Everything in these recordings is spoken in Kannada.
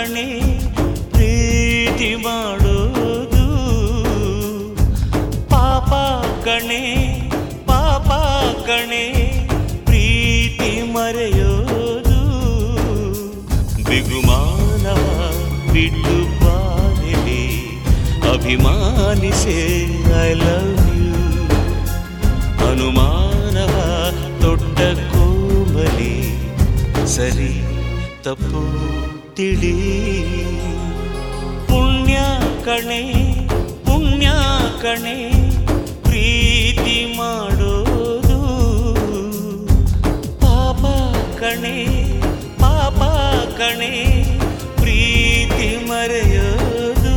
ಕಣೆ ಪ್ರೀತಿ ಮಾಡೋದು ಪಾಪ ಕಣೆ ಪಾಪ ಕಣೆ ಪ್ರೀತಿ ಮರೆಯೋದು ಬಿಗುಮಾನವ ಬಿಟ್ಟು ಬಾರಲಿ ಅಭಿಮಾನಿಸೆ ಐ ಲವ್ ಯು ಅನುಮಾನವ ದೊಡ್ಡ ಕೋಮಲಿ ಸರಿ ತಪ್ಪು ತಿಳಿ ಪುಣ್ಯ ಕಣೆ ಪ್ರೀತಿ ಮಾಡೋದು ಪಾಪ ಕಣೆ ಪ್ರೀತಿ ಮರೆಯೋದು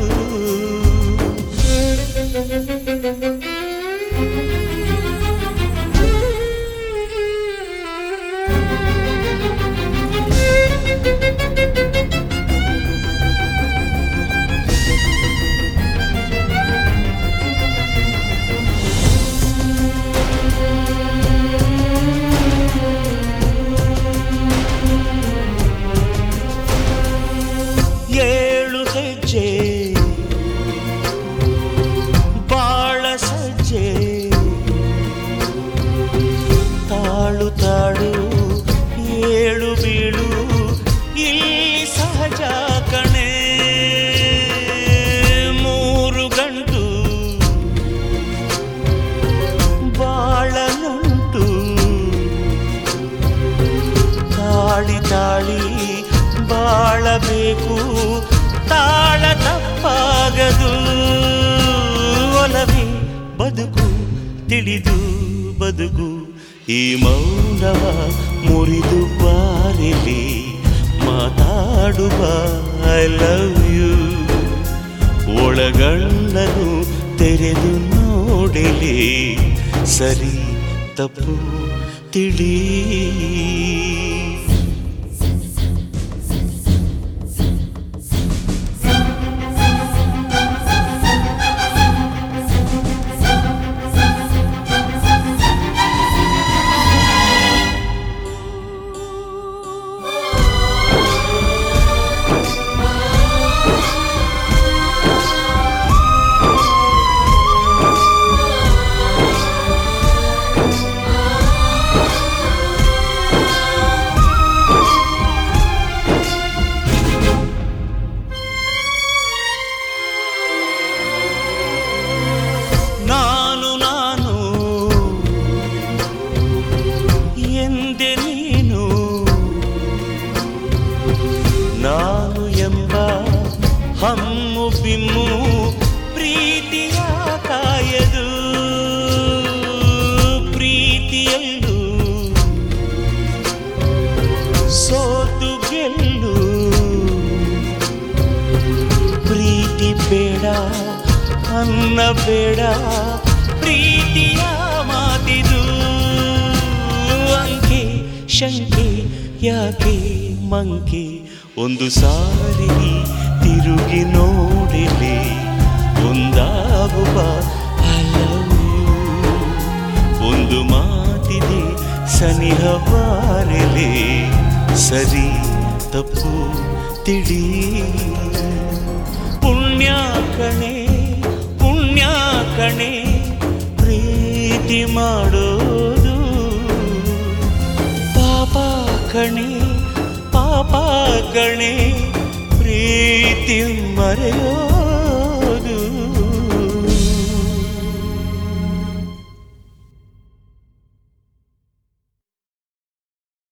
ಏಳು ಹೆಜ್ಜೆ ಬಾಳ ಸಜ್ಜೆ ತಾಳು ತಾಳು ಏಳು ಬೀಳು ಇಲ್ಲಿ ಸಹಜ ಕಣೆ ಮೂರು ಗಂಟು ಬಾಳ ನಂಟು ತಾಳಿ ತಾಳಿ ಬಾಳಬೇಕು ತಾಳ ತಪ್ಪಾಗದು ಒಲವೇ ಬದುಕು ತಿಳಿದು ಬದುಕು ಈ ಮೌನವ ಮುರಿದು ಬಾರಿಲಿ ಮಾತಾಡುವ ಐ ಲವ್ ಯು ಒಳಗಣ್ಣನು ತೆರೆದು ನೋಡಲಿ ಸರಿ ತಪ್ಪು ತಿಳಿ ಎಂದೆ ನೀನು ನಾನು ಎಂಬ ಹಮ್ಮು ಬಿಮ್ಮು ಪ್ರೀತಿಯ ಕಾಯದು ಪ್ರೀತಿಯಲ್ಲೂ ಸೋತು ಗೆಲ್ಲು ಪ್ರೀತಿ ಬೇಡ ಅನ್ನ ಬೇಡ ಪ್ರೀತಿಯ ಮಾತಿದು ಅಂಕೆ ಶಂಕೆ ಯಾಕೆ ಮಂಕೆ ಒಂದು ಸಾರಿ ತಿರುಗಿ ನೋಡಲಿ ಒಂದಾಗುವ ಐ ಲವ್ ಯು ಒಂದು ಮಾತಿದೆ ಸನಿಹ ಬಾರಲಿ ಸರಿ ತಪ್ಪು ತಿಳಿ ಪುಣ್ಯ ಕಣೆ ಪ್ರೀತಿ ಮಾಡೋದು ಪಾಪ ಕಣೆ ಪ್ರೀತಿ ಮರೆಯೋ